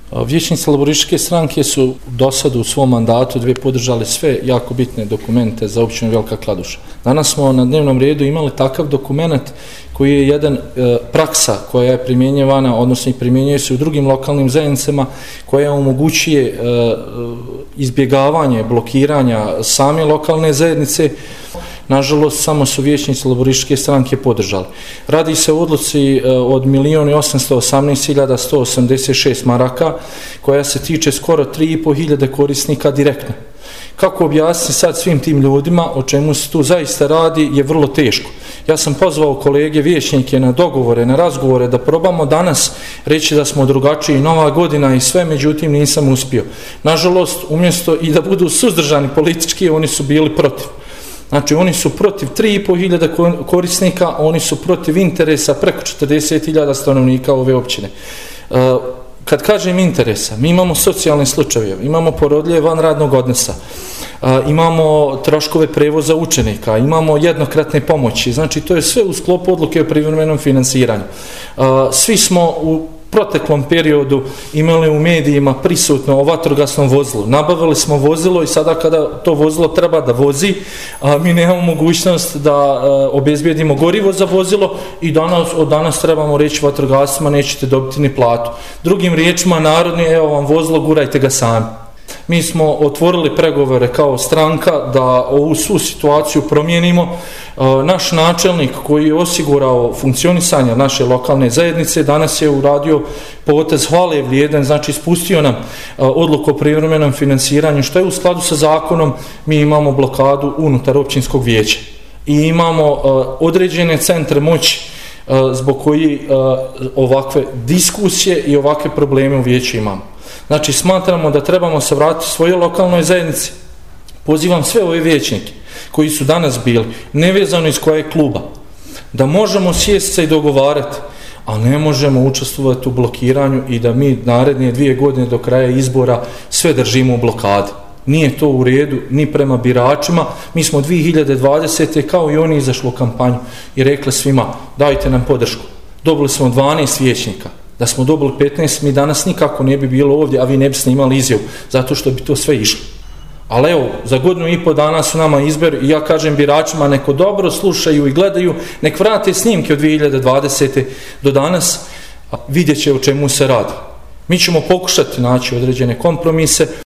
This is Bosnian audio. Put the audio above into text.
Vijećnici Laburističke stranke su do sada u svom mandatu podržali sve jako bitne dokumente za općinu Velika Kladuša. Danas smo na dnevnom redu imali takav dokument koji je jedan praksa koja je primjenjivana, odnosno i primjenjuje se u drugim lokalnim zajednicama, koja omogućuje izbjegavanje blokiranja same lokalne zajednice. Nažalost, samo su vijećnici Laburističke stranke podržali. Radi se o odluci od 1.818.186 maraka, koja se tiče skoro 3.500 korisnika direktno. Kako objasniti sad svim tim ljudima o čemu se tu zaista radi je vrlo teško. Ja sam pozvao kolege vijećnike na dogovore, na razgovore da probamo danas reći da smo drugačiji, nova godina i sve, međutim nisam uspio. Nažalost, umjesto i da budu suzdržani politički, oni su bili protiv. Znači, oni su protiv 3.500 korisnika, oni su protiv interesa preko 40.000 stanovnika ove općine. Kad kažem interesa, mi imamo socijalne slučajeve, imamo porodilje van radnog odnosa, imamo troškove prevoza učenika, imamo jednokratne pomoći, znači to je sve u sklopu odluke o privremenom finansiranju. Svi smo u proteklom periodu imali u medijima prisutno o vatrogasnom vozilu. Nabavili smo vozilo i sada kada to vozilo treba da vozi, mi nemamo mogućnost da obezbijedimo gorivo za vozilo i od danas trebamo reći vatrogascima nećete dobiti ni platu. Drugim riječima, narodni, evo vam vozilo, gurajte ga sami. Mi smo otvorili pregovore kao stranka da ovu svu situaciju promijenimo. Naš načelnik koji je osigurao funkcionisanje naše lokalne zajednice danas je uradio potez hvale vrijedan, znači ispustio nam odluku o privremenom financiranju, što je u skladu sa zakonom. Mi imamo blokadu unutar općinskog vijeća i imamo određene centre moći zbog koji ovakve diskusije i ovakve probleme u vijeću imamo. Znači, smatramo da trebamo se vratiti svojoj lokalnoj zajednici. Pozivam sve ove vijećnike koji su danas bili, nevezano iz kojeg kluba, da možemo sjesti se i dogovarati, a ne možemo učestvovati u blokiranju i da mi naredne 2 godine do kraja izbora sve držimo u blokadi. Nije to u redu ni prema biračima. Mi smo 2020. kao i oni izašli u kampanju i rekli svima dajte nam podršku. Dobili smo 12 vijećnika. Da smo dobili 15, mi danas nikako ne bi bilo ovdje, a vi ne biste imali izjavu, zato što bi to sve išlo. Ali evo, za 1,5 godinu dana su nama izbori i ja kažem biračima neko dobro slušaju i gledaju, nek vrate snimke od 2020. do danas, vidjet će o čemu se radi. Mi ćemo pokušati naći određene kompromise.